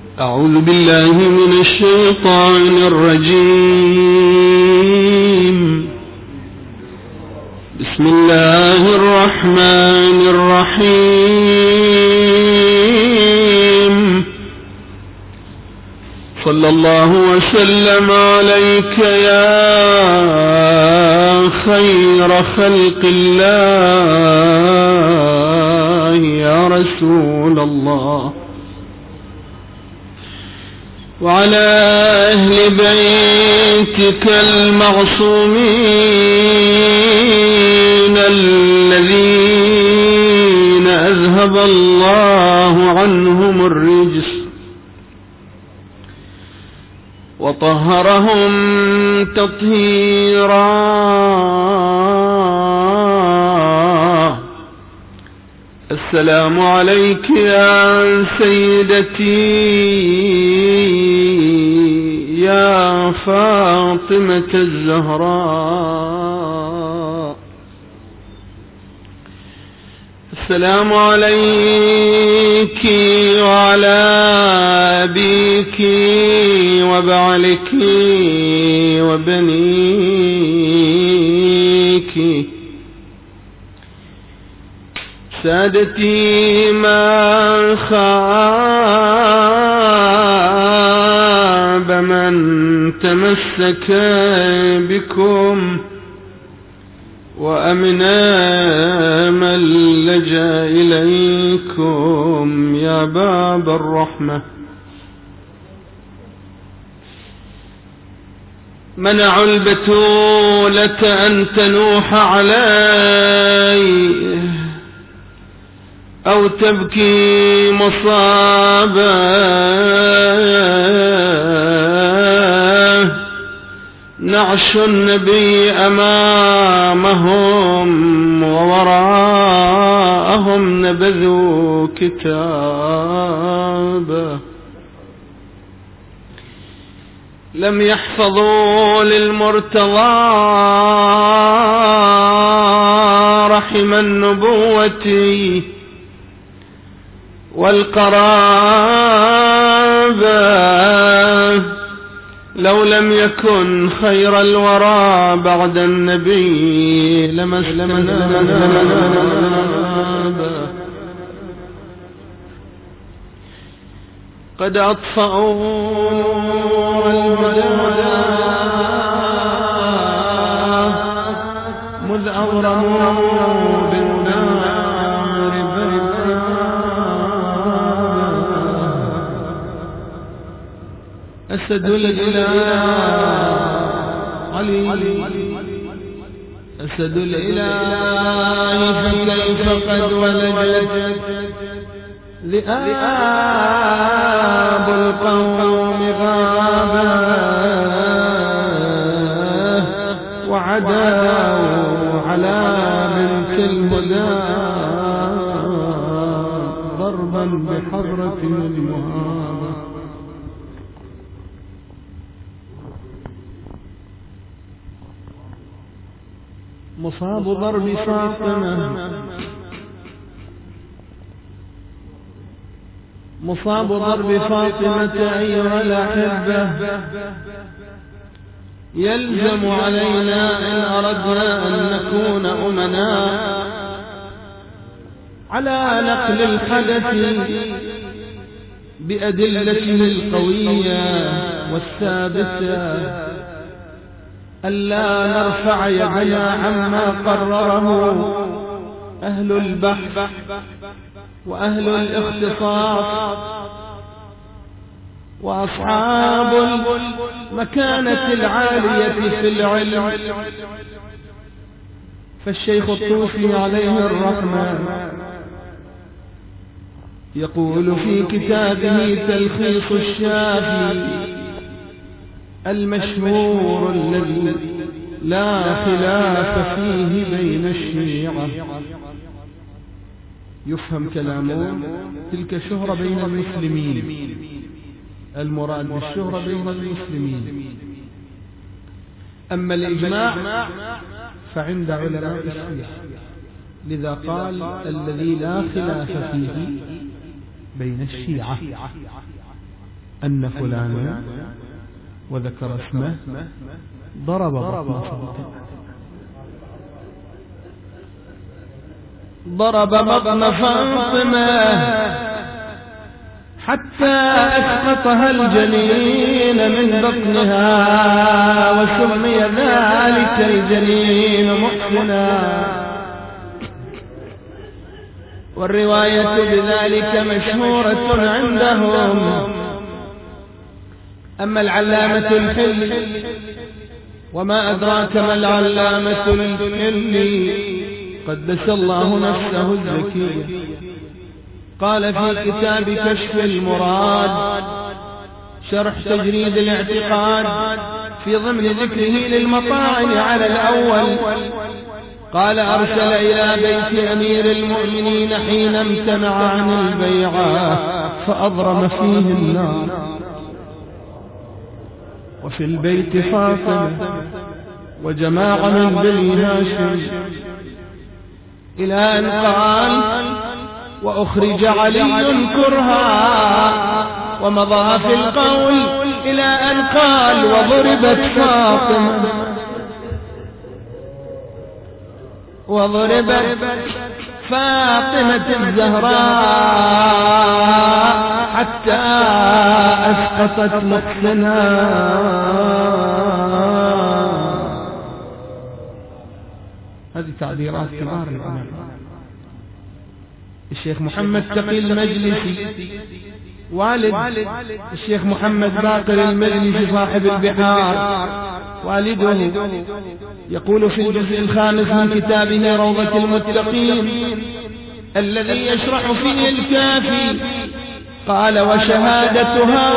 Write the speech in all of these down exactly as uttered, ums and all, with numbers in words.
أعوذ بالله من الشيطان الرجيم. بسم الله الرحمن الرحيم. صلى الله وسلم عليك يا خير خلق الله يا رسول الله، وعلى أهل بيتك المعصومين الذين أذهب الله عنهم الرجس وطهرهم تطهيرا. السلام عليك يا سيدتي يا فاطمة الزهراء. السلام عليك وعلى أبيك وبعلك وبنيك. سادتي ما خاب من تمسك بكم، وأمنا من لجأ إليكم يا باب الرحمة. منعوا البتولة أن تنوح عليه أو تبكي مصابه. نعش النبي أمامهم ووراءهم نبذوا كتابه. لم يحفظوا للمرتضى رحم النبوة والقرابة. لو لم يكن خير الورى بعد النبي لمسنا. قد أطفأوا المدى مذ أورموا بالنار بيتا. أسد الإله علي أسد الإله فكيف قد ولجت ذئاب القوم غابا وعداوا على بنت الهدى ضربا بحضرة المهابة. مصاب ضرب فاطمة مصاب ضرب فاطمة أيها الأحبة يلزم علينا إن أردنا أن نكون أمناء على نقل الحدث بأدلته القوية والثابتة، ألا نرفع يدنا عما قرره أهل البحث وأهل الاختصاص وأصحاب المكانة العالية في العلم. فالشيخ الطوفي عليه الرحمة يقول في كتابه تلخيص الشافي المشهور الذي لا خلاف فيه بين الشيعة، يفهم كلامه تلك شهرة بين المسلمين، المراد بالشهرة بين المسلمين. أما الإجماع فعند علماء الشيعة، لذا قال الذي لا خلاف فيه بين الشيعة. أن فلانا وذكر اسمه ضرب بطن فاطمة ضرب بطن فاطمة حتى أسقطها الجنين من بطنها، وسمي ذلك الجنين محسنا. والرواية بذلك مشهورة عندهم. أما العلامة الحلي، وما أدراك ما العلامة الحلي قدس الله نفسه الزكية، قال في كتاب كشف المراد شرح تجريد الاعتقاد في ضمن ذكره للمطاعن على الأول، قال أرسل إلى بيت أمير المؤمنين حين امتنع عن البيعة فأضرم فيه النار، وفي البيت فاطمة وجماعة من بني هاشم، إلى أن قال وأخرج علي كرها، ومضى في القول إلى أن قال وضربت فاطمة وضربت فاطمة الزهراء حتى أسقطت محسنا. هذه تعبيرات كبار العلماء. الشيخ محمد تقي المجلسي والد الشيخ محمد باقر المجلسي صاحب البحار والده يقول في الجزء الخامس من كتابه روضة المتقين الذي يشرح فيه الكافي، قال وشهادتها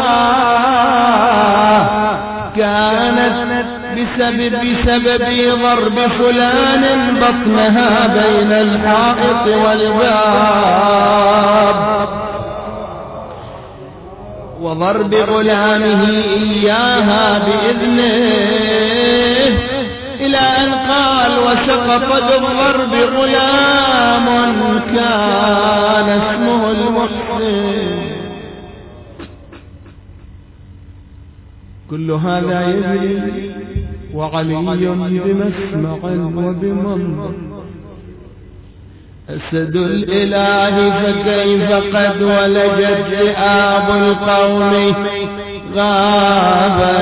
كانت بسبب, بسبب ضرب فلان بطنها بين الحائط والباب، وضرب غلامه إياها بإذنه، إلى أن قال وسقط بالضرب غلام كان اسمه المحسن. كل هذا يجري وعلي بمسمع وبمنظر، أسد الإله فكيف قد ولجت ذئاب القوم غابا،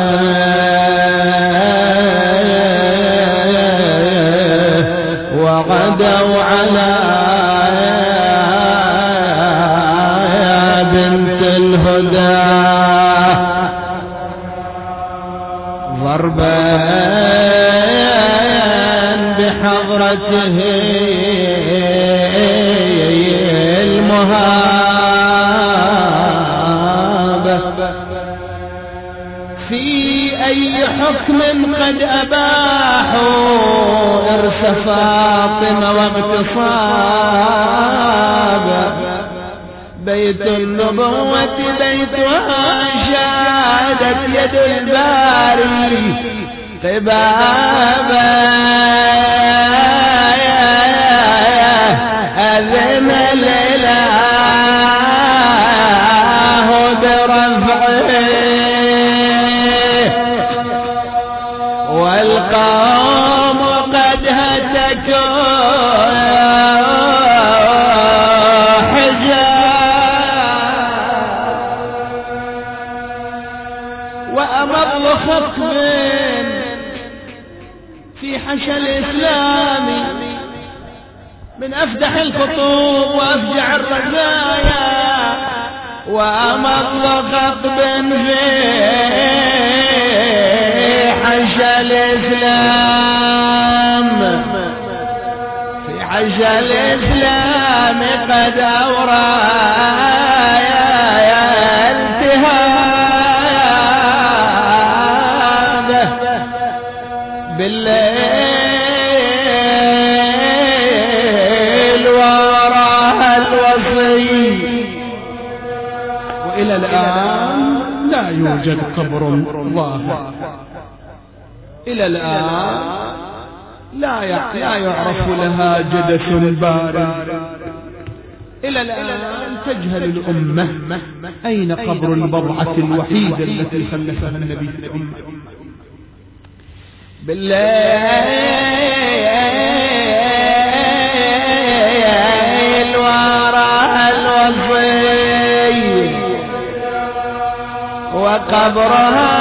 وغدوا على بنت الهدى ضربا بحضرته المهابة. في أي حكم قد أباحوا إرث فاطمة واغتصاب، بيت النبوة بيتها شادت يد الباري قبابا، أذن الإله برفعه والقوم قد هتكوا وأمر خطب في حشى الإسلام من أفدح الخطوب وأفجع الرزايا، وأمر خطب في حشى الإسلام في حشى الإسلام قد أورى بالليل وراء الوصي. وإلى الآن لا يوجد قبر ظاهر، إلى الآن لا لا يعرف لها جدث بارد، إلى الآن تجهل الأمة أين قبر البضعة الوحيدة التي خلفها النبي في الأمة. بالليل وراء الوصي وقبرها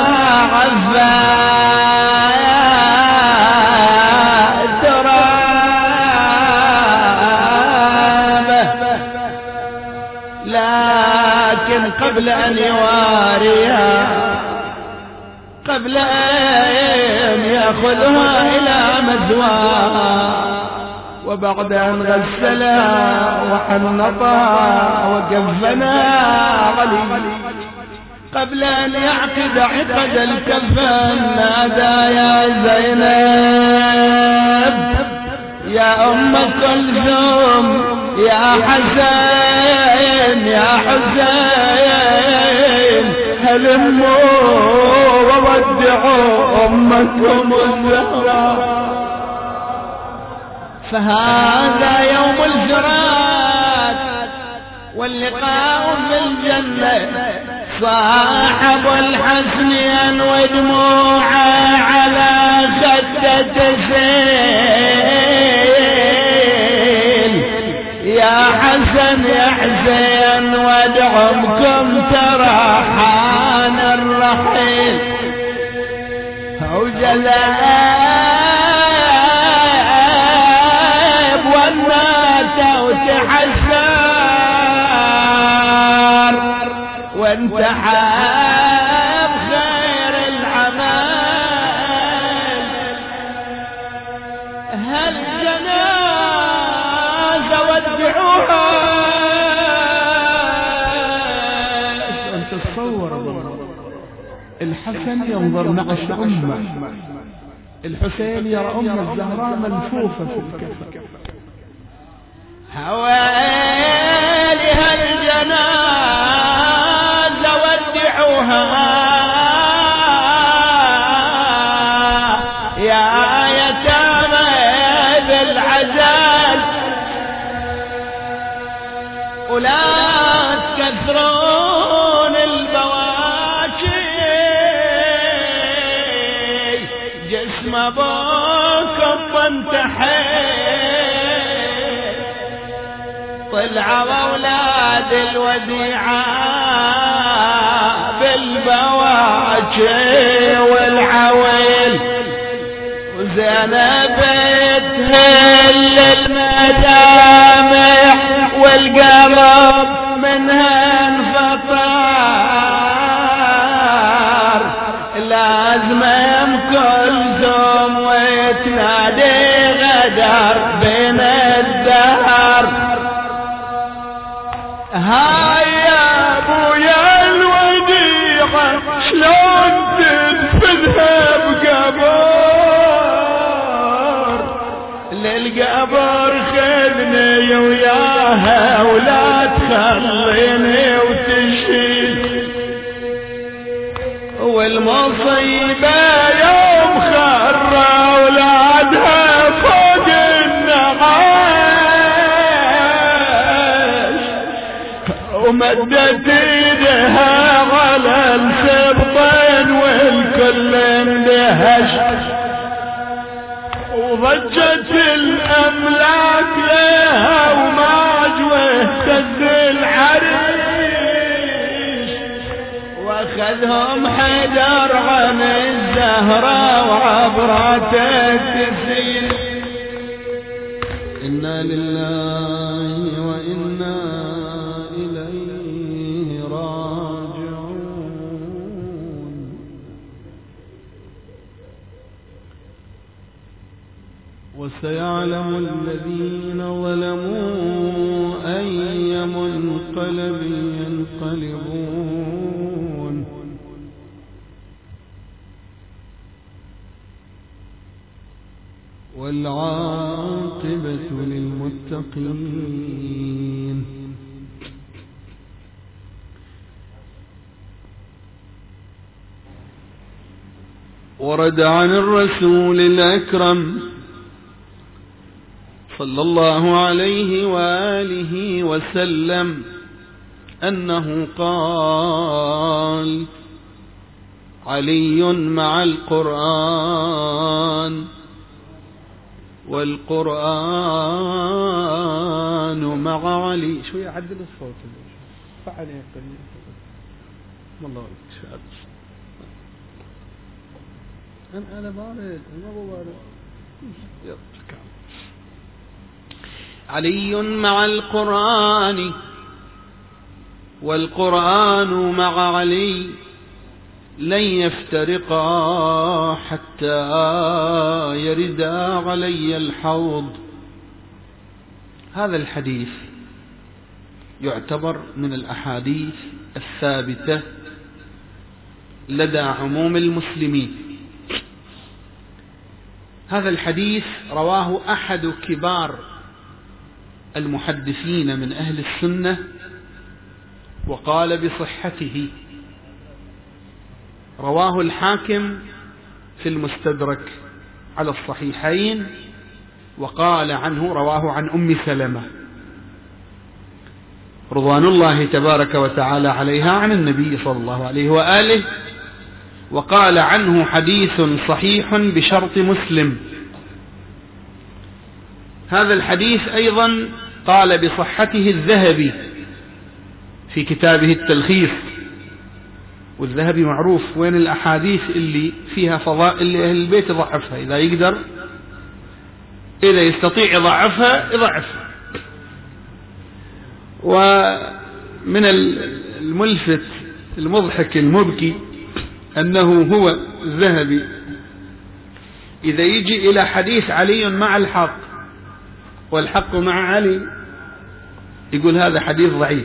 عفاء ترابه، لكن قبل أن يواريها، قبل أن يأخذها إلى مثواها، وبعد أن غسلها وحنطها وكفنها غلي، قبل أن يعقد عقد الكفن نادى يا زينب يا أم كلثوم يا حسين يا حسين هلموا وودعوا أمكم الزهراء. فهذا يوم الفراق واللقاء في الجنة، صاحب الحسن ينوي دموعه على خدة سيل، يا حسن يا حسين وادعمكم ترى حان الرحيل. وجذاب والناس وتحسر وانتحاب خير العمل. هل جنازة ودعوها أنت تصور الحسن ينظر نعش أمه، الحسين يرى أم الزهراء ملفوفة في الكفن. حوالي هالجنازة ودعوها يا يتامى بالعزال، ولا تكثرون البواكي، جسم ابوكم وانتحيت. طلعوا اولاد الوديعة بالبواكي والعويل، وزينب تهل المدامع والقلب منها انفطار. لازم ام كلثوم وتنادي غدر بين الدهر. هاي يا ابويا الوديعة شلون تدفنها بقبر، للقبر خذني وياها ولا تخليني وتشيل. والمصيبة يوم خر اولادها فوق النعاش، ومدت ايدها على السبطين والكل اندهش. وضجت الاملاك لها وماج واهتز العريش، واخذهم حيدر عن الزهرة وعبرته تسيل. إنا لله وإنا إليه راجعون. وسيعلم الذين ظلموا أي منقلب ينقلبون. والعاقبة للمتقين. ورد عن الرسول الأكرم صلى الله عليه وآله وسلم أنه قال: علي مع القرآن والقرآن مع علي. شوية عدل الصوت فعل يقل والله شاد. أنا أنا بارد أنا بارد. علي مع القرآن والقرآن مع علي لن يفترقا حتى يردا علي الحوض. هذا الحديث يعتبر من الأحاديث الثابتة لدى عموم المسلمين. هذا الحديث رواه أحد كبار المحدثين من أهل السنة وقال بصحته. رواه الحاكم في المستدرك على الصحيحين وقال عنه رواه عن أم سلمة رضوان الله تبارك وتعالى عليها عن النبي صلى الله عليه وآله، وقال عنه حديث صحيح بشرط مسلم. هذا الحديث أيضا قال بصحته الذهبي في كتابه التلخيص، والذهبي معروف وين الأحاديث اللي فيها فضائل لأهل البيت يضعفها، إذا يقدر إذا يستطيع يضعفها يضعفها. ومن الملفت المضحك المبكي أنه هو الذهبي إذا يجي إلى حديث علي مع الحق والحق مع علي يقول هذا حديث ضعيف،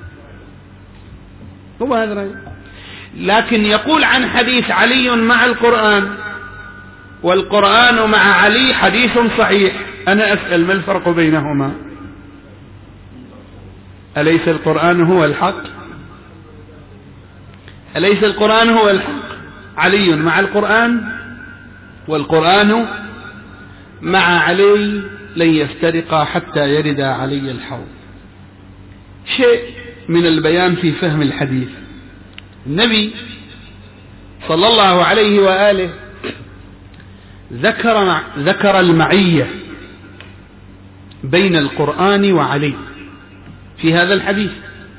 هو هذا رأي. لكن يقول عن حديث علي مع القرآن والقرآن مع علي حديث صحيح. أنا أسأل ما الفرق بينهما؟ أليس القرآن هو الحق؟ أليس القرآن هو الحق؟ علي مع القرآن والقرآن مع علي لن يفترقا حتى يردا علي الحوض. شيء من البيان في فهم الحديث. النبي صلى الله عليه وآله ذكر مع ذكر المعية بين القرآن وعلي في هذا الحديث،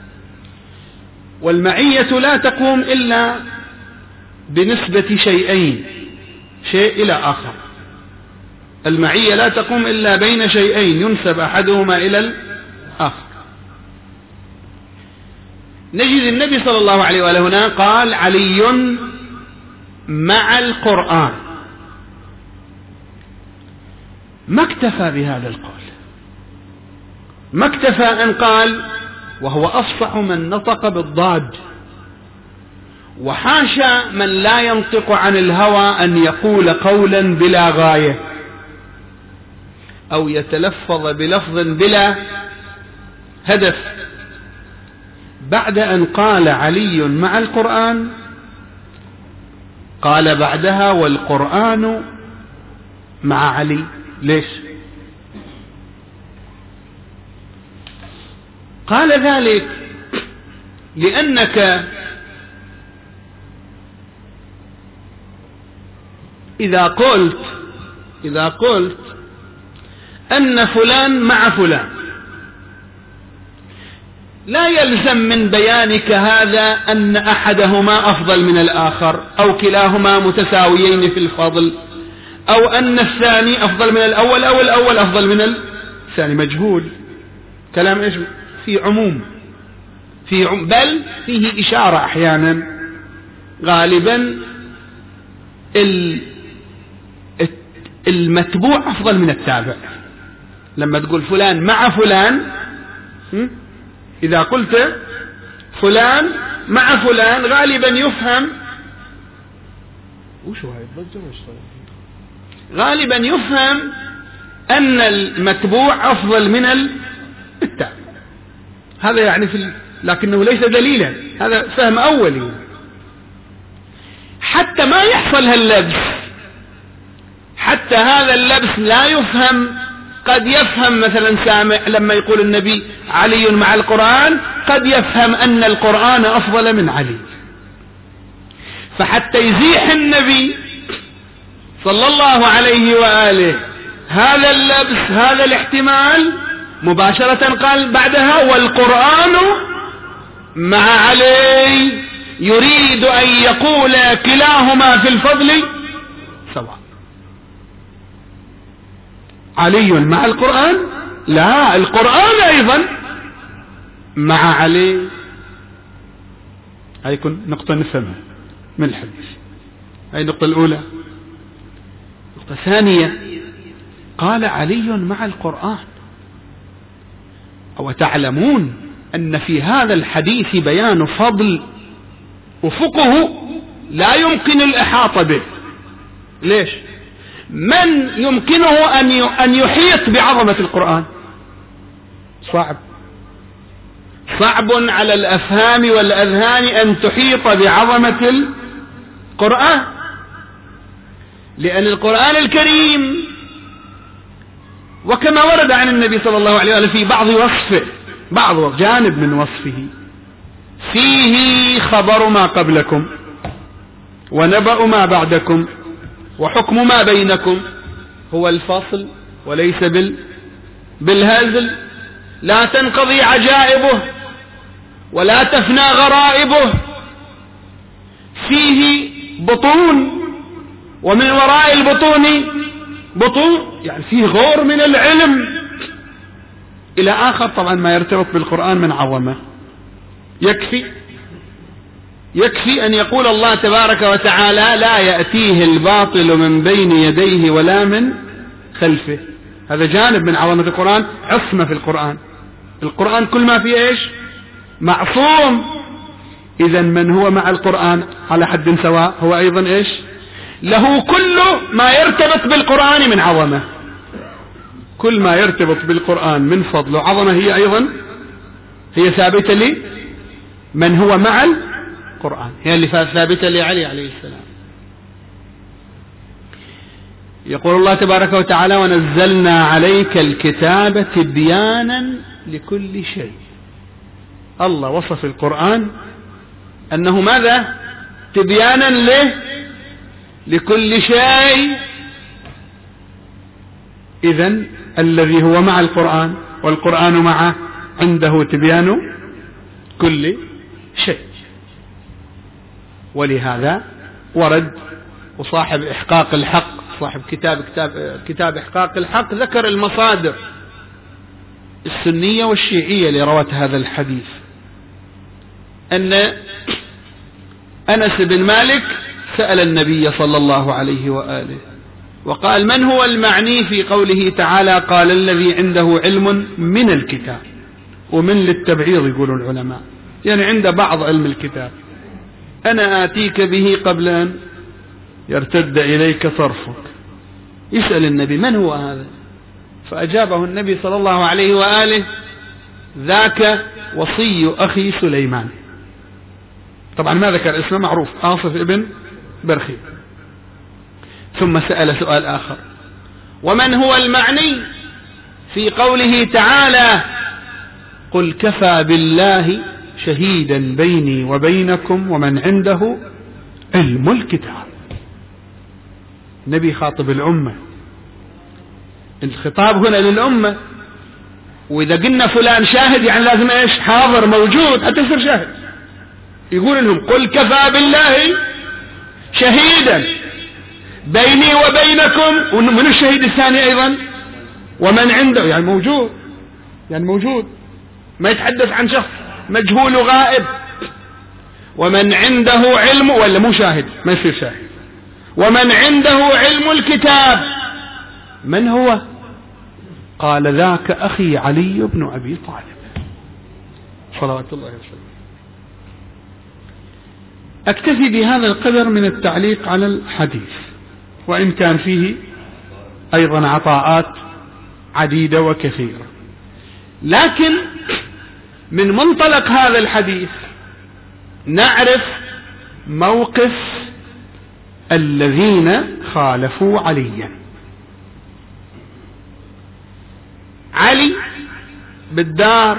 والمعية لا تقوم إلا بنسبة شيئين، شيء إلى آخر. المعية لا تقوم إلا بين شيئين ينسب أحدهما إلى الآخر. نجد النبي صلى الله عليه وآله هنا قال علي مع القرآن، ما اكتفى بهذا القول، ما اكتفى أن قال وهو أفصح من نطق بالضاد، وحاشا من لا ينطق عن الهوى أن يقول قولا بلا غاية أو يتلفظ بلفظ بلا هدف. بعد أن قال علي مع القرآن قال بعدها والقرآن مع علي. ليش؟ قال ذلك لأنك إذا قلت إذا قلت أن فلان مع فلان لا يلزم من بيانك هذا أن أحدهما أفضل من الآخر أو كلاهما متساويين في الفضل أو أن الثاني أفضل من الأول أو الأول أفضل من الثاني. مجهول، كلام إيش؟ في عموم، في عم بل فيه إشارة أحيانا. غالبا المتبوع أفضل من التابع. لما تقول فلان مع فلان، إذا قلت فلان مع فلان غالبا يفهم وشو هاي الضجة وش غالبا يفهم أن المتبوع أفضل من التابع. هذا يعني في ال... لكنه ليس دليلا، هذا فهم أولي. حتى ما يحصل هاللبس، حتى هذا اللبس لا يفهم قد يفهم مثلا سامع لما يقول النبي علي مع القرآن، قد يفهم أن القرآن أفضل من علي، فحتى يزيح النبي صلى الله عليه وآله هذا اللبس هذا الاحتمال، مباشرة قال بعدها والقرآن مع علي، يريد أن يقول كلاهما في الفضل سواء. علي مع القرآن؟ لا، القرآن أيضا مع علي. هاي يكون نقطة نفهمها من الحديث. هاي النقطة الأولى. نقطة ثانية، قال علي مع القرآن، وتعلمون أن في هذا الحديث بيان فضل وفقه لا يمكن الإحاطة به. ليش؟ من يمكنه أن يحيط بعظمة القرآن؟ صعب صعب على الأفهام والأذهان أن تحيط بعظمة القرآن، لأن القرآن الكريم وكما ورد عن النبي صلى الله عليه وسلم في بعض وصفه، بعض جانب من وصفه، فيه خبر ما قبلكم ونبأ ما بعدكم وحكم ما بينكم، هو الفصل وليس بال بالهزل، لا تنقضي عجائبه ولا تفنى غرائبه، فيه بطون ومن وراء البطون بطون، يعني فيه غور من العلم إلى آخر. طبعا ما يرتبط بالقرآن من عظمة. يكفي يكفي أن يقول الله تبارك وتعالى لا يأتيه الباطل من بين يديه ولا من خلفه، هذا جانب من عظمة القرآن، عصمة في القرآن. القرآن كل ما فيه إيش؟ معصوم. إذا من هو مع القرآن على حد سواء هو أيضا إيش؟ له كل ما يرتبط بالقرآن من عظمة، كل ما يرتبط بالقرآن من فضل وعظمة هي أيضا هي ثابتة لي من هو مع القرآن، هي اللي ثابتة لعلي عليه السلام. يقول الله تبارك وتعالى ونزلنا عليك الكتاب تبيانا لكل شيء. الله وصف القرآن أنه ماذا؟ تبيانا له لكل شيء. إذن الذي هو مع القرآن والقرآن معه عنده تبيان كل شيء. ولهذا ورد وصاحب إحقاق الحق، صاحب كتاب كتاب كتاب إحقاق الحق، ذكر المصادر السنية والشيعية اللي روت هذا الحديث، أن أنس بن مالك سأل النبي صلى الله عليه وآله وقال من هو المعني في قوله تعالى قال الذي عنده علم من الكتاب، ومن للتبعيض يقول العلماء، يعني عند بعض علم الكتاب، أنا آتيك به قبل أن يرتد إليك طرفك. يسأل النبي من هو هذا؟ فأجابه النبي صلى الله عليه وآله ذاك وصي أخي سليمان. طبعا ما ذكر اسمه، معروف آصف ابن برخي. ثم سأل سؤال آخر، ومن هو المعني في قوله تعالى قل كفى بالله شهيدا بيني وبينكم ومن عنده علم الكتاب. النبي خاطب الأمة، الخطاب هنا للأمة، وإذا قلنا فلان شاهد يعني لازم إيش؟ حاضر موجود حتى يصير شاهد. يقول لهم قل كفى بالله شهيدا بيني وبينكم، ومن الشهيد الثاني أيضا ومن عنده، يعني موجود، يعني موجود، ما يتحدث عن شخص مجهول غائب. ومن عنده علم، ولا مو شاهد ما يصير شاهد، ومن عنده علم الكتاب من هو؟ قال ذاك أخي علي بن أبي طالب صلوات الله وسلامه. أكتفي بهذا القدر من التعليق على الحديث، وإن كان فيه أيضا عطاءات عديدة وكثيرة، لكن من منطلق هذا الحديث نعرف موقف الذين خالفوا عليا. علي بالدار،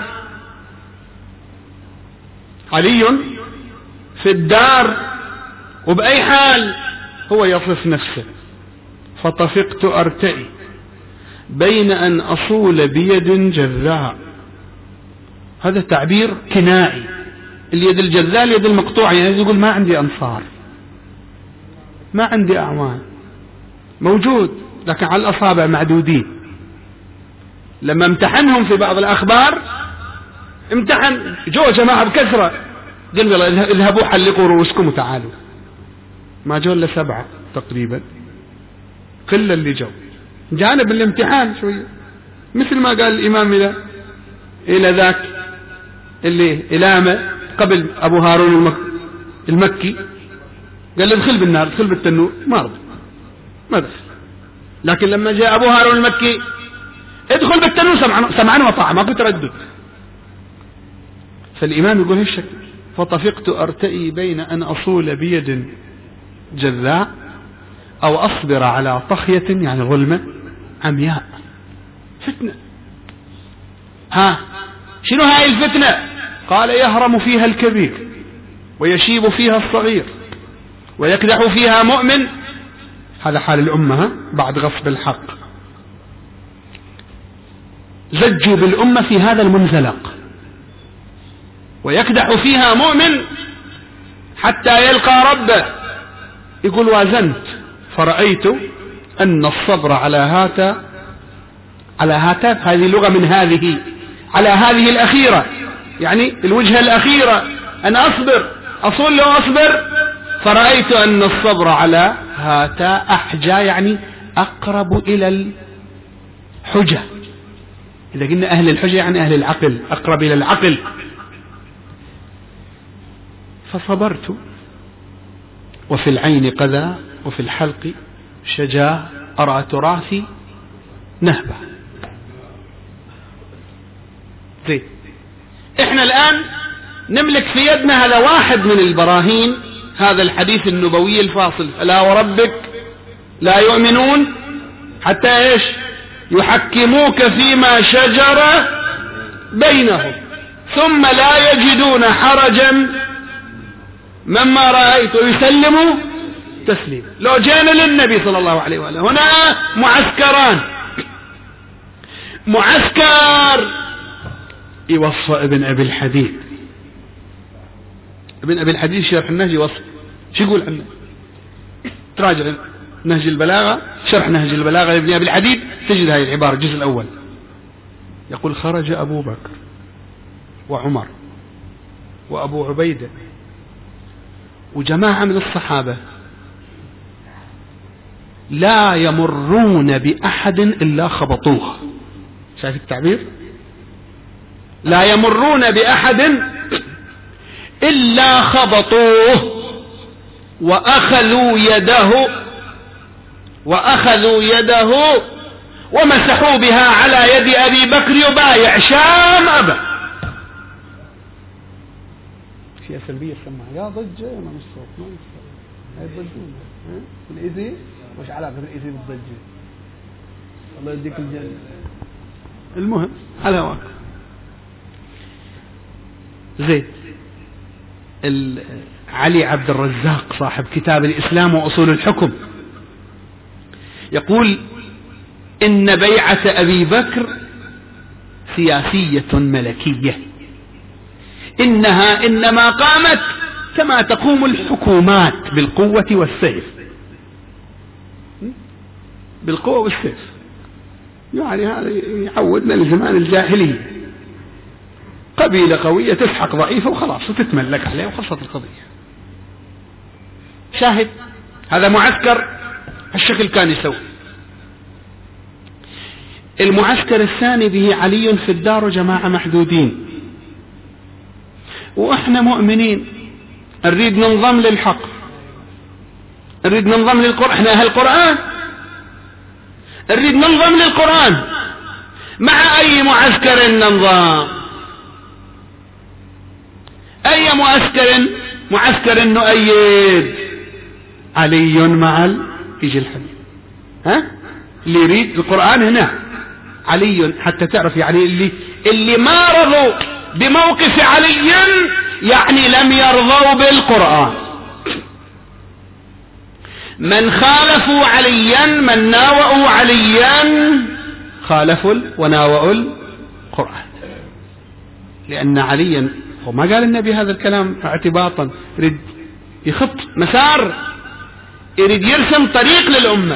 علي في الدار وبأي حال هو يصف نفسه. فطفقت أرتئي بين أن أصول بيد جذاء. هذا تعبير كنائي. اليد الجذاء اليد المقطوعة، يعني يقول ما عندي أنصار، ما عندي أعوان، موجود لكن على الأصابع معدودين. لما امتحنهم في بعض الأخبار، امتحن جو جماعة بكثرة، قال والله اذهبوا حلقوا رؤوسكم وتعالوا، ما جو إلا سبعة تقريبا، قلة اللي جو. جانب الامتحان شوية، مثل ما قال الإمام إلى إلى ذاك اللي إلامة قبل أبو هارون المكي، قال له ادخل بالنار ادخل بالتنور، ما رضي ما دخل. لكن لما جاء أبو هارون المكي ادخل بالتنور سمعان وطاعة، ما في تردد. فالإمام يقول هالشكل: فطفقت أرتئي بين أن أصول بيد جذاء أو أصبر على طخية، يعني ظلمة عمياء. فتنة. ها شنو هاي الفتنة؟ قال: يهرم فيها الكبير ويشيب فيها الصغير ويكدح فيها مؤمن. هذا حال الأمة بعد غصب الحق. زجوا بالأمة في هذا المنزلق. ويكدح فيها مؤمن حتى يلقى ربه. يقول: وازنت فرأيت أن الصبر على هاتا على هاتا هذه لغة من هذه على هذه الأخيرة، يعني الوجهة الأخيرة، أن أصبر أصول لو أصبر. فرأيت أن الصبر على هاتا أحجى، يعني أقرب إلى الحجة. إذا قلنا أهل الحجة يعني أهل العقل، أقرب إلى العقل. فصبرت وفي العين قذى وفي الحلق شجاه، أرى تراثي نهبة. زين، احنا الآن نملك في يدنا هذا واحد من البراهين، هذا الحديث النبوي الفاصل: فلا وربك لا يؤمنون حتى ايش يحكموك فيما شجر بينهم ثم لا يجدون حرجا مما رأيت ويسلموا تسليما. لو جانا للنبي صلى الله عليه وآله هنا معسكران، معسكر يوصى ابن أبي الحديد. ابن أبي الحديد شرح النهج يوصى، شو يقول عنه؟ تراجع نهج البلاغة، شرح نهج البلاغة لابن أبي الحديد، تجد هذه العبارة الجزء الأول. يقول: خرج أبو بكر وعمر وأبو عبيدة وجماعة من الصحابة لا يمرون بأحد إلا خبطوه. شايف التعبير؟ لا يمرون بأحد إلا خبطوه وأخذوا يده وأخذوا يده ومسحوا بها على يد أبي بكر يبايع شام أبا. شيء سلبية سمع يا ضجة ما مش صوت ما مش هاي الضجة الإذي مش علاقة الإذي بالضجة. الله يديك الجنة. المهم على هواك. زين، علي عبد الرزاق صاحب كتاب الإسلام وأصول الحكم يقول: إن بيعة أبي بكر سياسية ملكية، إنها إنما قامت كما تقوم الحكومات بالقوة والسيف، بالقوة والسيف. يعني هذا يعودنا لزمان الجاهلية، قبيلة قوية تسحق ضعيفة وخلاص وتتملك عليه وخلصت القضية. شاهد هذا معسكر الشكل كان يسوي. المعسكر الثاني به علي في الدار جماعة محدودين، وإحنا مؤمنين نريد ننضم للحق، نريد ننضم للقرآن، إحنا أهل القرآن، نريد ننضم للقرآن. مع أي معسكر ننضم؟ أي معسكر؟ معسكر نؤيد علي مع يجي الحديث، ها اللي يريد القرآن هنا علي، حتى تعرف يعني اللي اللي ما رضوا بموقف علي يعني لم يرضوا بالقرآن. من خالفوا عليا، من ناوأوا عليا، خالفوا وناوأوا القرآن. لأن عليا هو ما قال النبي هذا الكلام اعتباطا، يريد يخط مسار، يريد يرسم طريق للأمة.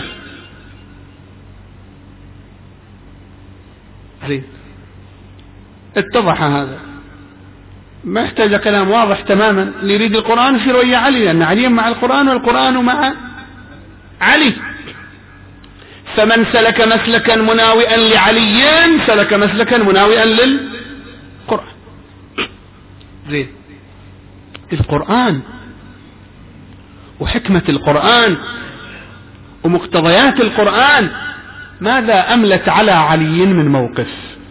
علي اتضح هذا، ما يحتاج كلام واضح تماما. اللي يريد القرآن يصير ويا علي، لأن علي مع القرآن والقرآن مع علي. فمن سلك مسلكا مناوئا لعلي سلك مسلكا مناوئا للقرآن. زين، القرآن وحكمة القرآن ومقتضيات القرآن ماذا أملت على علي من موقف؟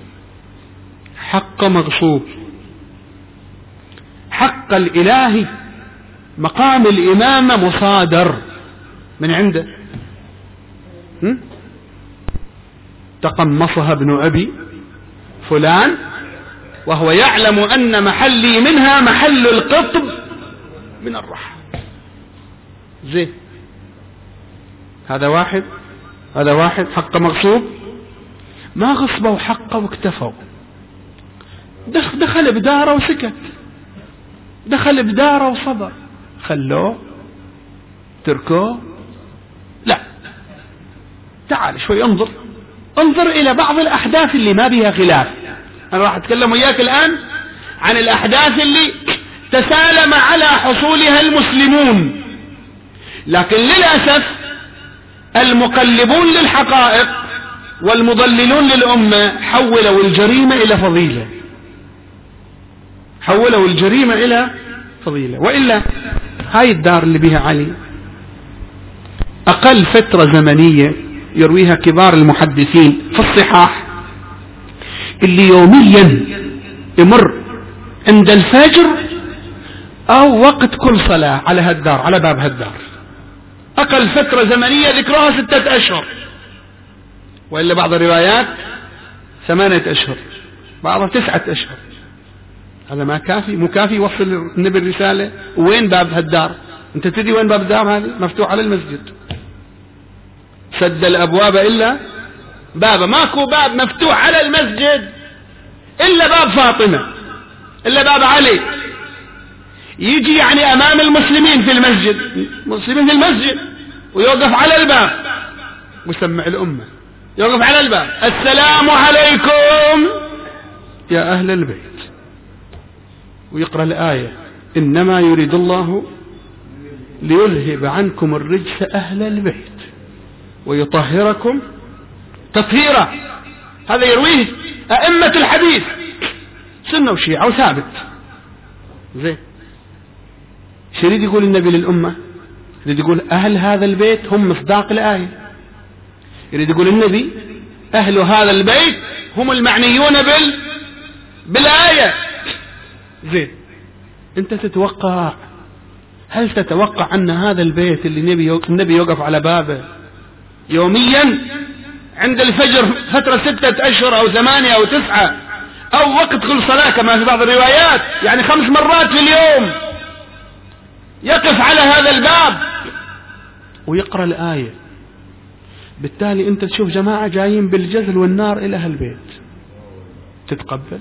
حق مغصوب، حق الإلهي، مقام الإمامة مصادر من عنده، تقمصها ابن أبي فلان وهو يعلم أن محلي منها محل القطب من الرحى. زين، هذا واحد، هذا واحد حق مغصوب. ما غصبوا حقه واكتفوا، دخل بداره وسكت، دخل بداره وصبر. خلوه تركوه؟ لا، تعال شوي انظر، انظر إلى بعض الأحداث اللي ما بها خلاف. أنا راح أتكلم وياك الآن عن الأحداث اللي تسالم على حصولها المسلمون، لكن للأسف المقلبون للحقائق والمضللون للأمة حولوا الجريمة إلى فضيلة، حولوا الجريمة إلى فضيلة. وإلا هاي الدار اللي بها علي أقل فترة زمنية يرويها كبار المحدثين في الصحاح، اللي يوميا يمر عند الفجر أو وقت كل صلاة على هالدار، على باب هالدار، أقل فترة زمنية ذكرها ستة أشهر، وإلا بعض الروايات ثمانية أشهر، بعضها تسعة أشهر. هذا ما كافي، مو كافي يوصل النبي الرسالة. وين باب هالدار؟ أنت تدري وين باب الدار هذه؟ مفتوح على المسجد، سد الأبواب إلا باب، ماكو باب مفتوح على المسجد إلا باب فاطمة، إلا باب علي. يجي يعني أمام المسلمين في المسجد، مسلمين في المسجد، ويوقف على الباب ويسمع الأمة، يوقف على الباب: السلام عليكم يا أهل البيت، ويقرأ الآية: إنما يريد الله ليذهب عنكم الرجس أهل البيت ويطهركم تطهيرا. هذا يرويه أئمة الحديث، سنة وشيعة وثابت. زين، شو يريد يقول النبي للأمة؟ يريد يقول أهل هذا البيت هم مصداق الآية. يريد يقول النبي أهل هذا البيت هم المعنيون بال بالآية. زين، أنت تتوقع، هل تتوقع أن هذا البيت اللي النبي النبي يوقف على بابه يوميا عند الفجر فترة ستة أشهر أو ثمانية أو تسعة أو وقت كل صلاة كما في بعض الروايات، يعني خمس مرات في اليوم يقف على هذا الباب ويقرأ الآية؟ بالتالي أنت تشوف جماعة جايين بالجزل والنار إلى أهل البيت، تتقبل؟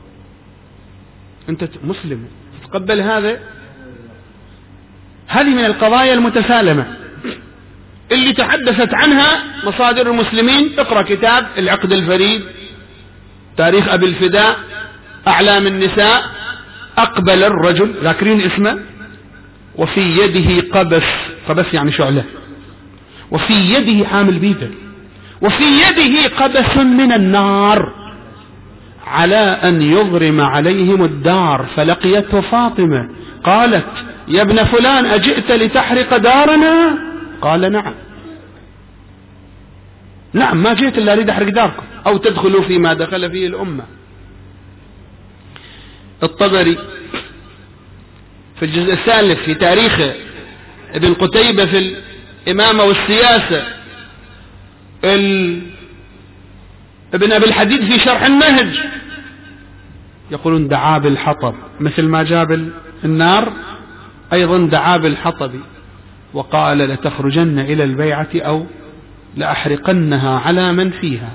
أنت مسلم تتقبل هذا؟ هذه من القضايا المتسالمة اللي تحدثت عنها مصادر المسلمين. اقرأ كتاب العقد الفريد، تاريخ أبي الفداء، أعلام النساء. أقبل الرجل، ذاكرين اسمه، وفي يده قبس، قبس يعني شعلة، وفي يده حامل بيده، وفي يده قبس من النار على أن يضرم عليهم الدار. فلقيته فاطمة قالت: يا ابن فلان أجئت لتحرق دارنا؟ قال: نعم نعم، ما جئت إلا أريد أحرق داركم أو تدخلوا فيما دخل فيه الأمة. الطبري في الجزء الثالث في تاريخ ابن قتيبة في الإمامة والسياسة ابن أبي الحديد في شرح النهج يقولون دعا بالحطب، مثل ما جاب النار أيضا دعا بالحطب، وقال لتخرجن إلى البيعة أو لأحرقنها على من فيها.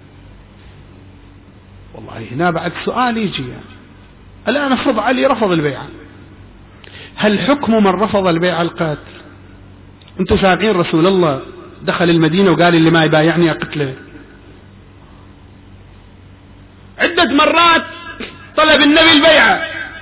والله هنا بعد سؤال يجي يعني. الآن افرض علي رفض البيعة، هل حكم من رفض البيعة القتل؟ انتم سامعين رسول الله دخل المدينة وقال اللي ما يبايعني أقتله. عدة مرات طلب النبي البيعة،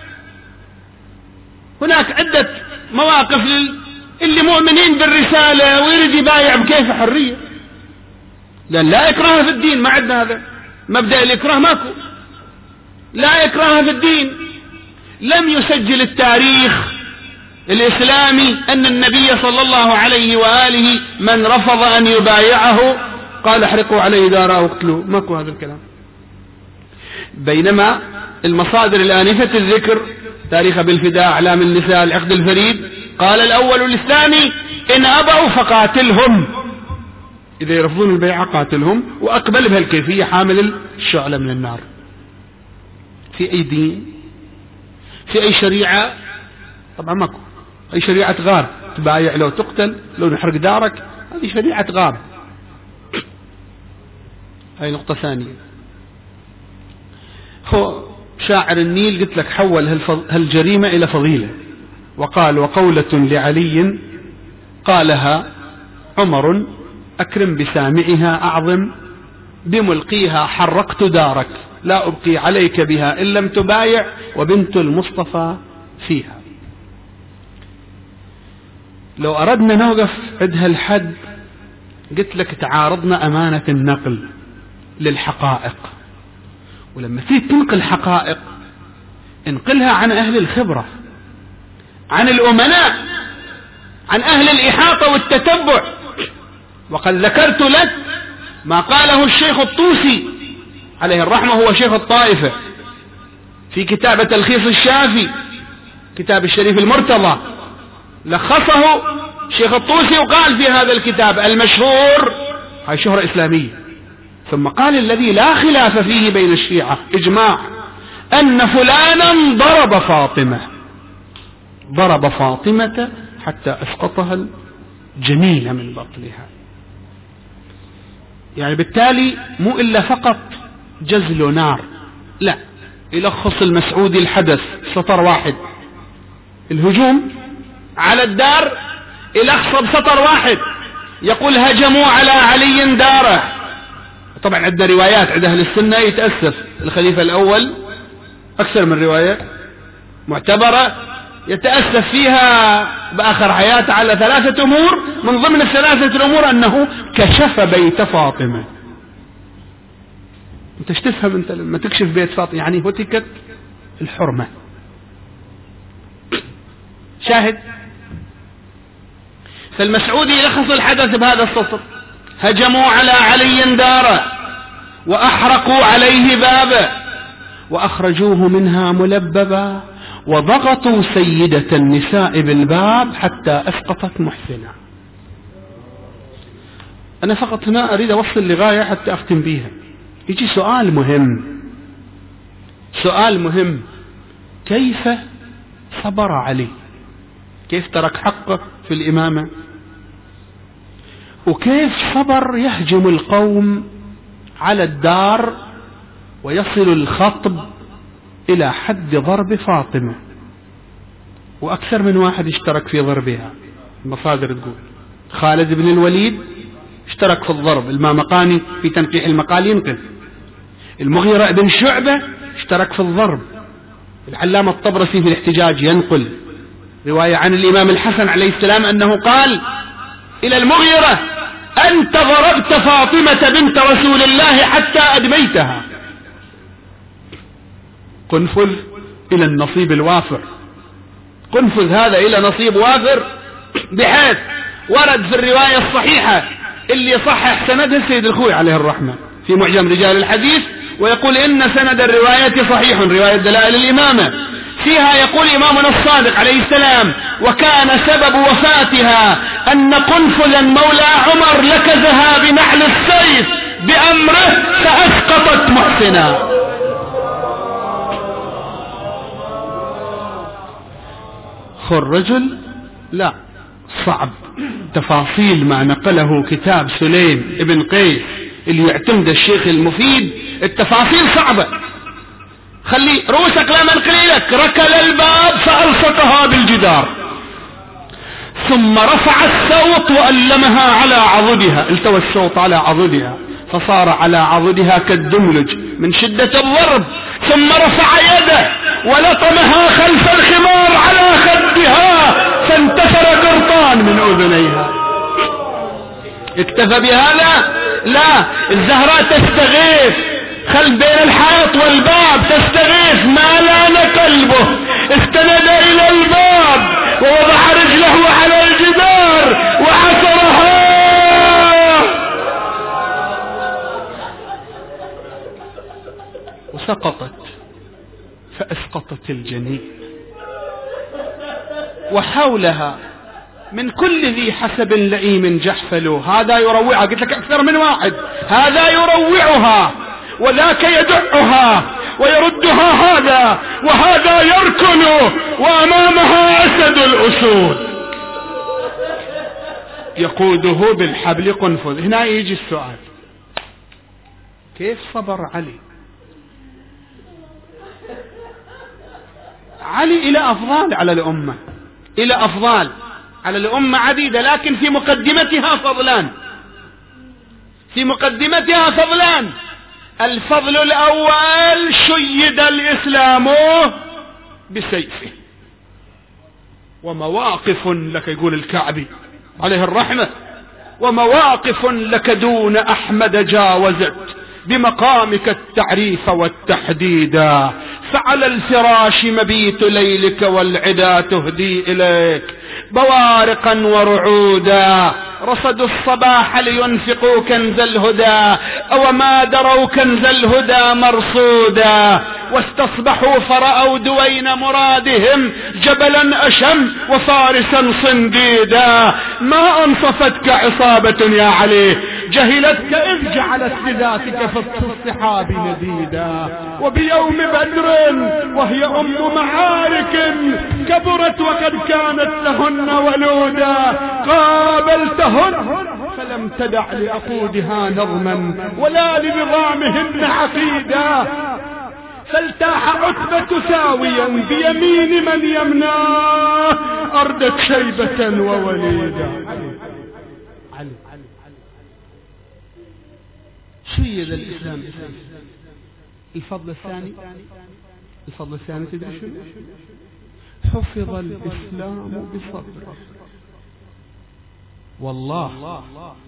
هناك عدة مواقف اللي مؤمنين بالرسالة ويريد يبايع بكيف حرية، لأن لا إكراه في الدين، ما عندنا هذا مبدأ الإكراه، ماكو لا إكراه في الدين. لم يسجل التاريخ الإسلامي أن النبي صلى الله عليه وآله من رفض أن يبايعه قال احرقوا عليه داره واقتلوه، ماكو هذا الكلام. بينما المصادر الآنفة الذكر تاريخ بالفداء، أعلام النساء، العقد الفريد، قال الأول للثاني إن أبوا فقاتلهم، إذا يرفضون البيعة قاتلهم، وأقبل بهالكيفية حامل الشعلة من النار. في أي دين؟ في أي شريعة؟ طبعا ماكو. أي شريعة غاب تبايع لو تقتل لو نحرق دارك، هذه شريعة غاب. هاي نقطة ثانية. هو شاعر النيل قلت لك حول هالجريمة إلى فضيلة، وقال وقولة لعلي قالها عمر أكرم بسامعها أعظم بملقيها حرقت دارك لا أبقي عليك بها إن لم تبايع وبنت المصطفى فيها. لو أردنا نوقف عند هالحد قلت لك تعارضنا أمانة النقل للحقائق، ولما تيجي تنقل حقائق انقلها عن أهل الخبرة، عن الأمناء، عن أهل الإحاطة والتتبع. وقد ذكرت لك ما قاله الشيخ الطوسي عليه الرحمة، هو شيخ الطائفة، في كتاب تلخيص الشافي، كتاب الشريف المرتضى، لخصه شيخ الطوسي وقال في هذا الكتاب المشهور، هاي شهرة إسلامية، ثم قال الذي لا خلاف فيه بين الشيعة إجماع أن فلانا ضرب فاطمة، ضرب فاطمة حتى أسقطها الجميلة من بطنها. يعني بالتالي مو إلا فقط جزل نار، لا، يلخص المسعودي الحدث سطر واحد، الهجوم على الدار يلخص بسطر واحد، يقول هجموا على علي داره. طبعا عندنا روايات عند أهل السنة يتأسف الخليفة الأول أكثر من رواية معتبرة يتأسف فيها بآخر حياته على ثلاثة أمور، من ضمن الثلاثة الأمور أنه كشف بيت فاطمة. أنت ايش تفهم أنت لما تكشف بيت فاطمة؟ يعني هتكت الحرمة. شاهد. فالمسعودي يلخص الحدث بهذا السطر: هجموا على علي داره وأحرقوا عليه بابه وأخرجوه منها ملببا وضغطوا سيدة النساء بالباب حتى أسقطت محسنة. أنا فقط هنا أريد أوصل لغاية حتى أختم بيها. يجي سؤال مهم، سؤال مهم: كيف صبر علي؟ كيف ترك حقه في الإمامة؟ وكيف صبر يهجم القوم على الدار ويصل الخطب إلى حد ضرب فاطمة؟ وأكثر من واحد اشترك في ضربها، المصادر تقول خالد بن الوليد اشترك في الضرب، المامقاني في تنقيح المقال ينقل، المغيرة بن شعبة اشترك في الضرب، العلامة الطبرسي في الاحتجاج ينقل رواية عن الإمام الحسن عليه السلام أنه قال إلى المغيرة: أنت ضربت فاطمة بنت رسول الله حتى أدميتها. قنفذ إلى النصيب الوافر، قنفذ هذا إلى نصيب وافر، بحيث ورد في الرواية الصحيحة اللي صحح سندها السيد الخوي عليه الرحمة في معجم رجال الحديث، ويقول إن سند الرواية صحيح، رواية دلائل الإمامة، فيها يقول إمامنا الصادق عليه السلام: وكان سبب وفاتها أن قنفذا مولى عمر لكزها بنحل السيف بأمره فأسقطت محسنا. خو الرجل لا، صعب. تفاصيل ما نقله كتاب سليم ابن قيس اللي يعتمد الشيخ المفيد، التفاصيل صعبة. خلي رؤوسك لا منقلي لك. ركل الباب فألصقها بالجدار، ثم رفع الصوت وألمها على عضدها، التوى الصوت على عضدها فصار على عضدها كالدملج من شدة الضرب، ثم رفع يده ولطمها خلف الخمار على خدها فانتثر قرطان من أذنيها. اكتفى بهذا؟ لا، الزهراء تستغيث، خل بين الحائط والباب تستغيث، ما لان قلبه، استند إلى الباب ووضع رجله على الجدار وحصرها وسقطت فأسقطت الجنين، وحولها من كل ذي حسب لئيم جحفل. هذا يروعها، قلت لك أكثر من واحد، هذا يروعها وذاك يدعها ويردها هذا، وهذا يركن وأمامها أسد الأسود يقوده بالحبل قنفذ. هنا يجي السؤال، كيف صبر علي؟ علي إلى أفضال على الأمة، إلى أفضال على الأمة عديدة، لكن في مقدمتها فضلان، في مقدمتها فضلان. الفضل الأول شيد الإسلام بسيفه، ومواقف لك، يقول الكعبي عليه الرحمة، ومواقف لك دون أحمد جاوزت بمقامك التعريف والتحديد، فعلى الفراش مبيت ليلك والعدا تهدي إليك بوارقا ورعودا، رصدوا الصباح لينفقوا كنز الهدى أو ما دروا كنز الهدى مرصودا، واستصبحوا فرأوا دوين مرادهم جبلا أشم وفارسا صنديدا، ما أنصفتك عصابة يا علي جهلتك إذ جعلت لذاتك في الصحاب نديدا، وبيوم بدر وهي أم معارك كبرت وقد كانت لهن ولودا، قابلتهن فلم تدع لعقودها نظما ولا لنظامهن عقيدا، فالتاح عتبة ساويا بيمين من يمناه أردت شيبة ووليدا. شيد الإسلام. الفضل الثاني، الفضل الثاني تدري شنو؟ حفظ الإسلام بصبر. والله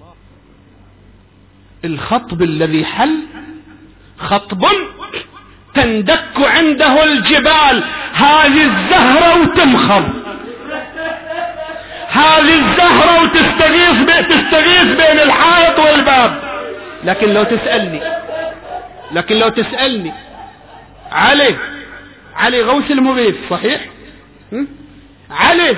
الخطب الذي حل خطب تندك عنده الجبال، هذه الزهرة وتمخض، هذه الزهرة وتستغيث تستغيث بين الحائط والباب. لكن لو تسألني لكن لو تسألني علي علي غوث المغيث صحيح؟ علي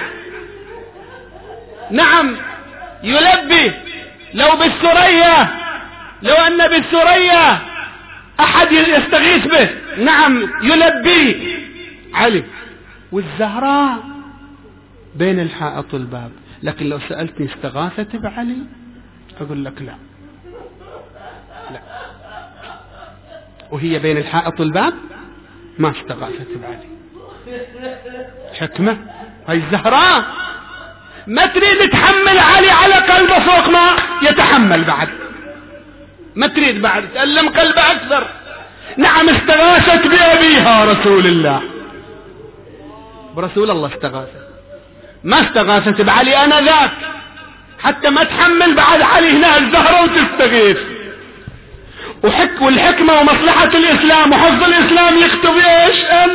نعم يلبي، لو بالثريا، لو أن بالثريا أحد يستغيث به نعم يلبي علي، والزهراء بين الحائط والباب. لكن لو سألتني استغاثت بعلي أقول لك لا لا، وهي بين الحائط والباب ما استغاثت بعلي. حكمة هاي الزهراء ما تريد تحمل علي على قلبه فوق ما يتحمل، بعد ما تريد بعد تألم قلبه أكثر. نعم استغاثت بأبيها رسول الله، برسول الله استغاثت، ما استغاثت بعلي أنا ذاك حتى ما تحمل بعد علي هنا الزهرة وتستغيث. وحك والحكمة ومصلحة الإسلام وحفظ الإسلام يقتضي إيش؟ أن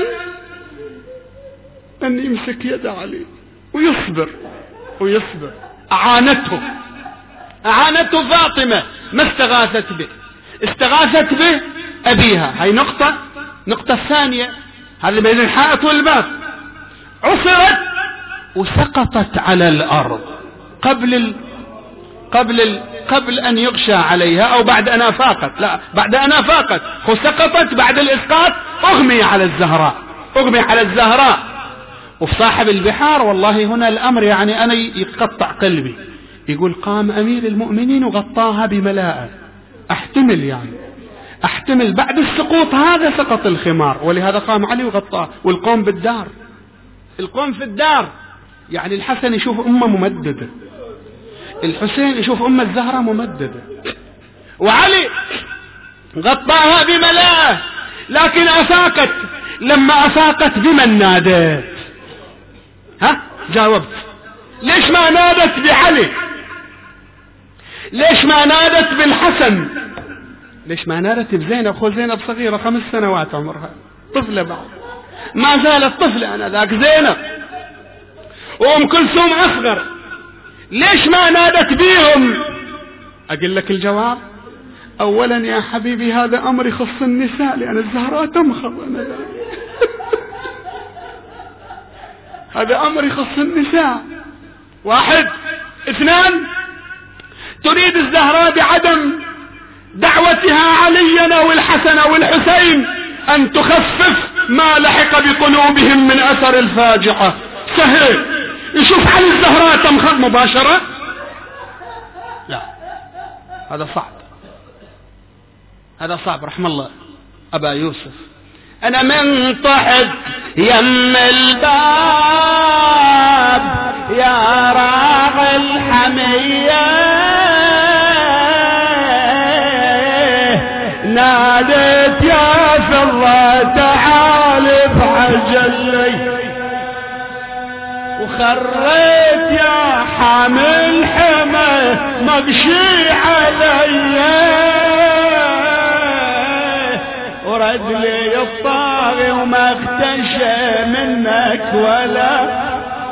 أن يمسك يد علي ويصبر ويصبر. أعانته أعانته فاطمة، ما استغاثت به، استغاثت به أبيها. هاي نقطة. نقطة الثانية، هذا بين الحائط والباب، عصرت وسقطت على الأرض قبل ال... قبل ال... قبل أن يغشى عليها أو بعد أن أفاقت، لا بعد أن أفاقت، وسقطت بعد الإسقاط أغمي على الزهراء، أغمي على الزهراء. وفي صاحب البحار والله هنا الأمر يعني أنا يقطع قلبي، يقول قام أمير المؤمنين وغطاها بملاءة، أحتمل يعني أحتمل بعد السقوط هذا سقط الخمار، ولهذا قام علي وغطاه. والقوم بالدار، القوم في الدار، يعني الحسن يشوف أمه ممددة، الحسين يشوف أمه الزهرة ممددة، وعلي غطاها بملاءة. لكن أفاقت، لما أفاقت بمن نادت؟ ها جاوبت، ليش ما نادت بعلي؟ ليش ما نادت بالحسن؟ ليش ما نادت بزينب؟ خو زينب صغيرة خمس سنوات عمرها، طفلة بعد، ما زالت طفلة أنا ذاك زينب، وأم كلثوم أصغر. ليش ما نادت بيهم؟ أقول لك الجواب، أولا يا حبيبي هذا أمر يخص النساء، لأن الزهراء تمخض أنا هذا أمر يخص النساء. واحد. اثنان، تريد الزهراء بعدم دعوتها عليا أو الحسن أو الحسين أن تخفف ما لحق بقلوبهم من أثر الفاجعة. سهل، يشوف علي الزهراء تمخض مباشرة؟ لا، هذا صعب، هذا صعب. رحم الله أبا يوسف. أنا من طحت يم الباب يا راغي الحمية، نادت يا فضة تعالي بحجلي، وخريت يا حامل حمى مغشي علي، ورد لي الطاغي وما اختشى منك ولا،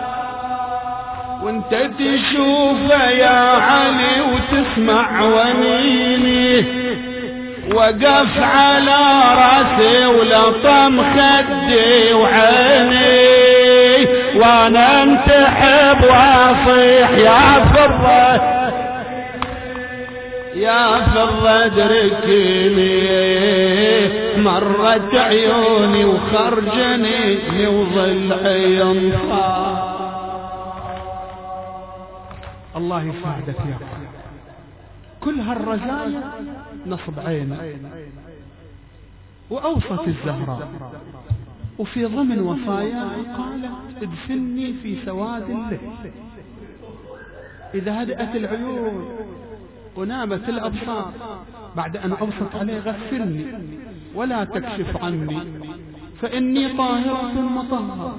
وانت تشوفه يا علي وتسمع ونيني، وقف على راسي ولطم خدي وعيني، وانا انتحب واصيح يا فضة يا فضة ادركني، مرت عيوني وخرجني وضلعي ينصار. الله يساعدك يا أخي، كل هالرزايا نصب عينك. وأوصت الزهراء وفي ضمن وصاياها قالت ادفني في سواد الليل، إذا هدأت العيون ونامت الأبصار بعد أن أوصت عليه غسلني ولا تكشف عني فإني طاهرة مطهرة،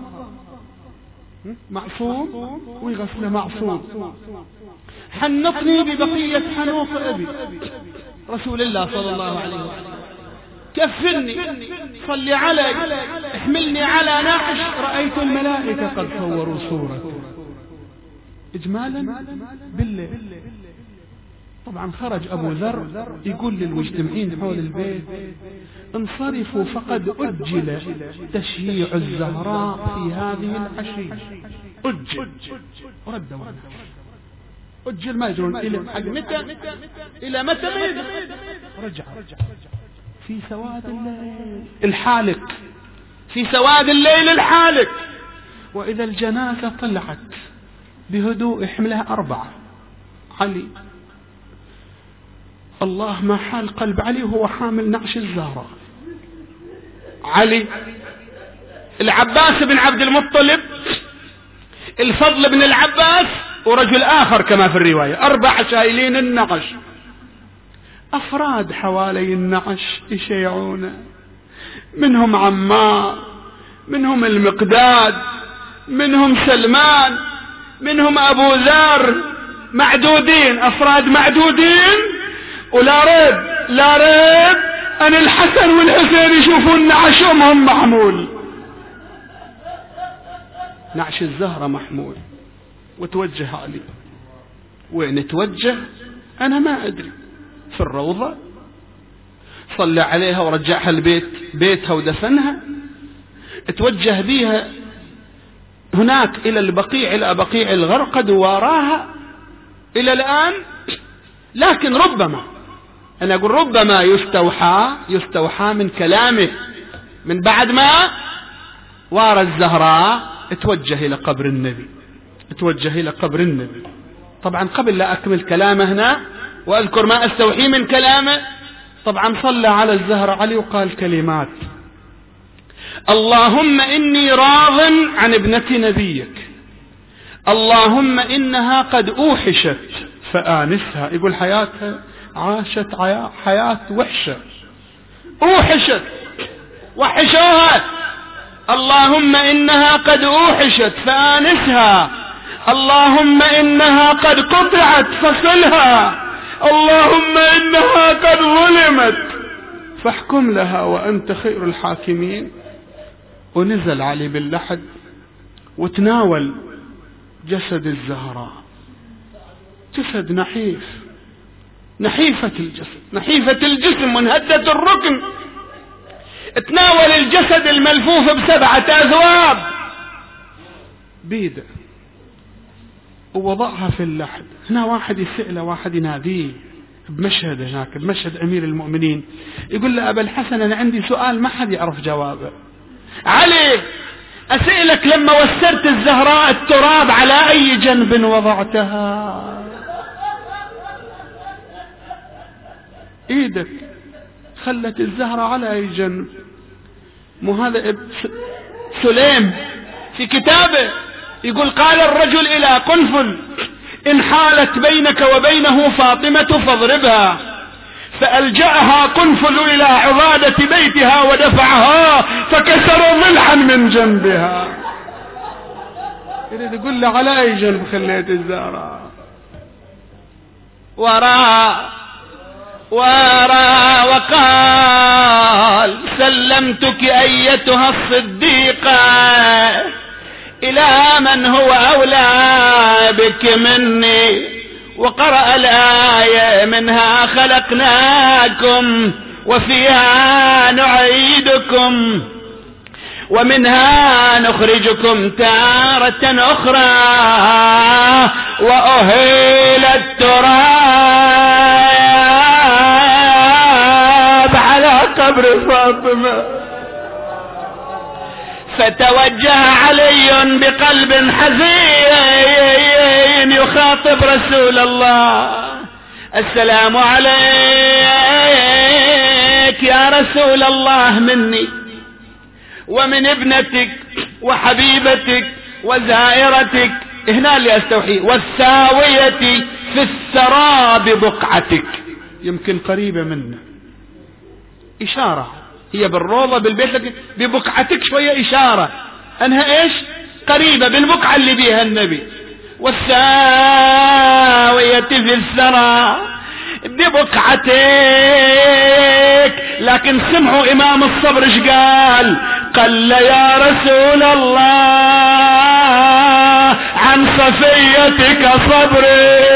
معصوم ويغسل معصوم. حنطني ببقية حنوط أبي رسول الله صلى الله عليه وسلم، كفني، صلي علي، احملني على نعش، رأيت الملائكة قد صوروا صورته إجمالا بالليل. طبعا خرج أبو ذر يقول للمجتمعين حول البيت انصرفوا فقد أجل تشييع الزهراء في هذه العشي. أجل، ردوا أجل، ما يدرون إلى متى، إلى متى ما يدرون. رجع في سواد الليل الحالك، في سواد الليل الحالك. وإذا الجنازة طلعت بهدوء حملها أربعة، علي، الله ما حال قلب علي وهو حامل نعش الزهراء، علي، العباس بن عبد المطلب، الفضل بن العباس، ورجل آخر كما في الرواية، أربع شايلين النعش. أفراد حوالي النعش يشيعون، منهم عمار، منهم المقداد، منهم سلمان، منهم أبو ذر، معدودين، أفراد معدودين. ولا ريب لا ريب أن الحسن والحسين يشوفون نعشهم محمول، نعش الزهرة محمول. وتوجه علي، وين توجه أنا ما أدري، في الروضة صلى عليها ورجعها البيت، بيتها ودفنها، توجه بيها هناك إلى البقيع، إلى بقيع الغرقد، وراها إلى الآن لكن ربما، أنا أقول ربما يستوحى يستوحى من كلامه، من بعد ما وارى الزهراء توجه إلى قبر النبي، توجه إلى قبر النبي. طبعا قبل لا أكمل كلامه هنا وأذكر ما أستوحي من كلامه، طبعا صلى على الزهراء علي وقال كلمات: اللهم إني راض عن ابنة نبيك، اللهم إنها قد أوحشت فآنسها. يقول حياتها عاشت حياة وحشة، أوحشت وحشوها، اللهم إنها قد أوحشت فآنسها، اللهم إنها قد قطعت فصلها، اللهم إنها قد ظلمت فاحكم لها وأنت خير الحاكمين. ونزل علي باللحد وتناول جسد الزهراء، جسد نحيف، نحيفة الجسد، نحيفة الجسم، منهدة الركن، تناول الجسد الملفوف بسبعة أثواب بيده ووضعها في اللحد. هنا واحد يسأله، واحد يناديه بمشهد هناك، بمشهد أمير المؤمنين، يقول له أبا الحسن أنا عندي سؤال ما حد يعرف جوابه. علي أسألك، لما وسرت الزهراء التراب على أي جنب وضعتها؟ ايدك خلت الزهراء على أي جنب؟ مو هذا ابن سليم في كتابه يقول قال الرجل إلى قنفل: إن حالت بينك وبينه فاطمة فاضربها، فألجأها قنفل إلى عضادة بيتها ودفعها فكسر ضلعا من جنبها. يريد يقول له على أي جنب خليت الزهراء؟ وراء وراء وقال: سلمتك أيتها الصديقة إلى من هو أولى بك مني. وقرأ الآية: منها خلقناكم وفيها نعيدكم ومنها نخرجكم تارة أخرى. وأهيل التراب على قبر فاطمة، فتوجه علي بقلب حزين يخاطب رسول الله: السلام عليك يا رسول الله مني ومن ابنتك وحبيبتك وزائرتك، هنا اللي استوحي، والساوية في السراب بقعتك. يمكن قريبة منا، إشارة، هي بالروضة بالبيت لك ببقعتك شوية إشارة أنها إيش؟ قريبة بالبقعة اللي بيها النبي. والساوية في السرى ببقعتك. لكن سمعوا إمام الصبر ايش قال؟ قال يا رسول الله عن صفيتك صبري،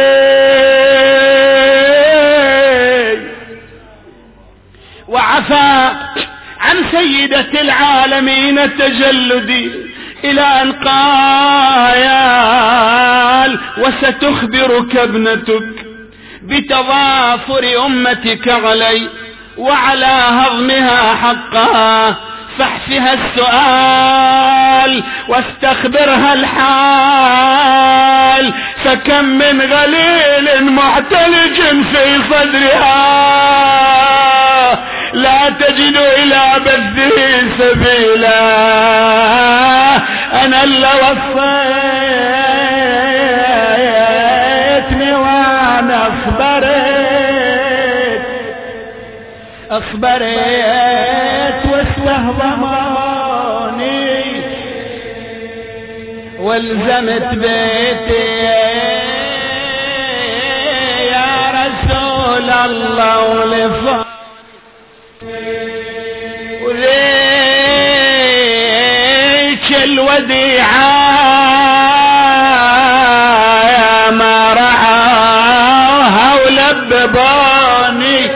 وعفا عن سيدة العالمين تجلدي، إلى أن قال: وستخبرك ابنتك بتضافر أمتك علي وعلى هضمها حقها، فاحفها السؤال واستخبرها الحال، فكم من غليل معتلج في صدرها لا تجد إلى بذه سبيلا. أنا اللي وصيتني وأنا أصبرت أصبرت واستهضموني والزمت بيتي يا رسول الله ولفا وليك الوديعة ما رعاها ولببوني،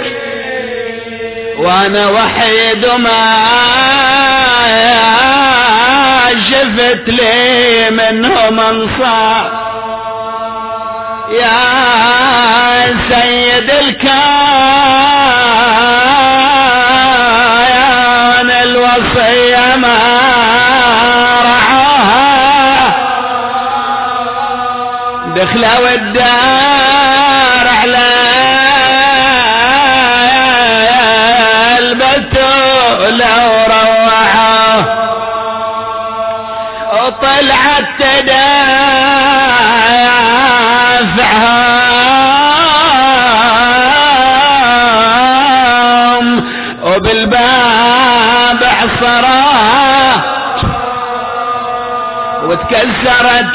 وانا وحيد ما شفت لي منهم انصار. يا سيد الكائن الوصية ما رعاها، دخلوا الدار على البتول وروعوا، وطلعت تدافعهم وبالباب عصراه، وتكسرت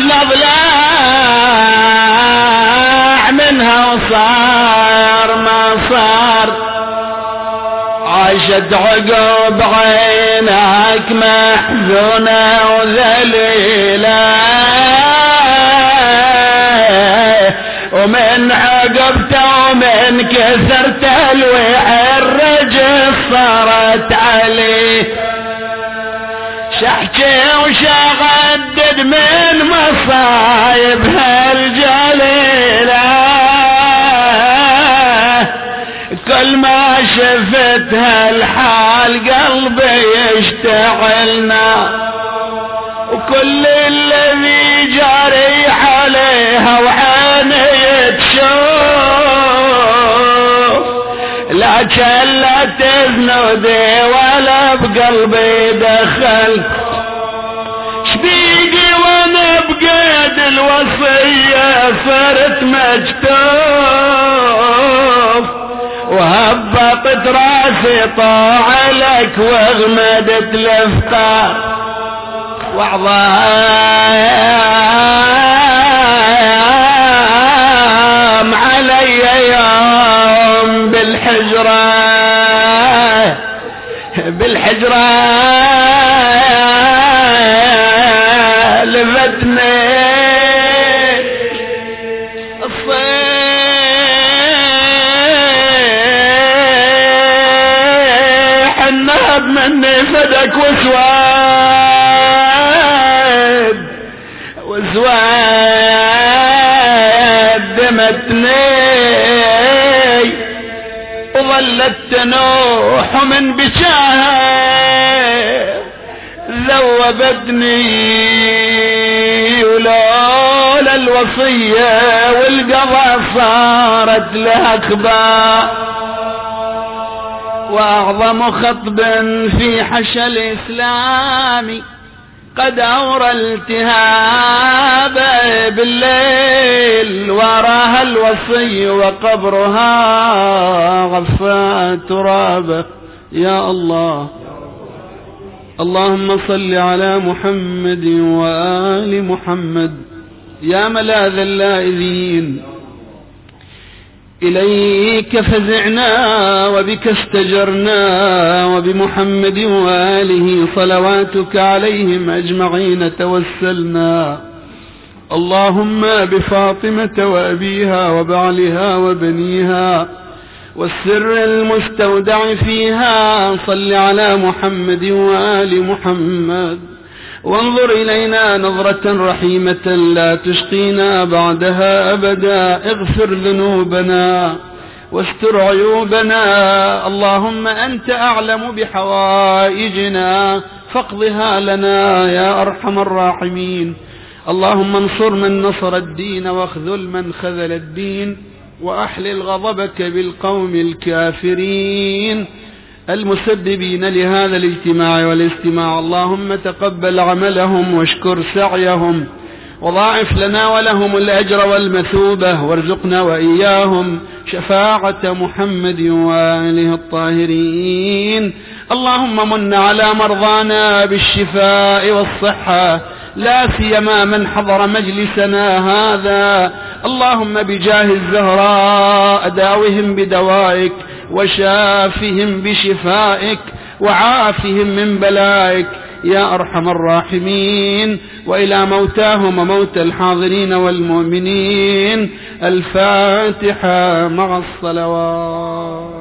الأضلاع منها وصار ما صار. عاشت عقب عينك محزونة وذليلة، ومن عقبته ومن كسرته الوعرج صارت عليه، شحكي وشغدد من مصايب هالجليلة، كل ما شفت هالحال قلبي يشتعلنا، وكل الذي جاري عليها وعيني تشوف، لكن لا تزندي ولا بقلبي دخل، شبيقي وانا بقيد الوصية صرت مجتوف، وهبطت راسي طاع لك واغمدت الافكار، وعظام علي يوم بالحجرة بالحجرة لفتني الصيح النهب مني فدك وسواد وسواد دمتني، وظلت تنوح من بشاها ذوبتني، ولولا الوصية والقضاء صارت لها كبار، واعظم خطب في حشا الاسلام قد أورى التهاب بالليل، وراها الوصي وقبرها غفاء ترابه. يا الله، اللهم صل على محمد وآل محمد يا ملاذ اللائذين، إليك فزعنا وبك استجرنا، وبمحمد وآله صلواتك عليهم أجمعين توسلنا. اللهم بفاطمة وأبيها وبعلها وبنيها والسر المستودع فيها صل على محمد وآل محمد، وانظر إلينا نظرة رحيمة لا تشقينا بعدها أبدا، اغفر ذنوبنا واستر عيوبنا. اللهم أنت أعلم بحوائجنا فاقضها لنا يا أرحم الراحمين. اللهم انصر من نصر الدين واخذل من خذل الدين، وأحلل غضبك بالقوم الكافرين المسببين لهذا الاجتماع والاستماع. اللهم تقبل عملهم واشكر سعيهم، وضاعف لنا ولهم الأجر والمثوبة، وارزقنا وإياهم شفاعة محمد وآله الطاهرين. اللهم من على مرضانا بالشفاء والصحة، لا سيما من حضر مجلسنا هذا. اللهم بجاه الزهراء داوهم بدوائك، وشافهم بشفائك، وعافهم من بلائك يا أرحم الراحمين. وإلى موتاهم وموتى الحاضرين والمؤمنين الفاتحة مع الصلوات.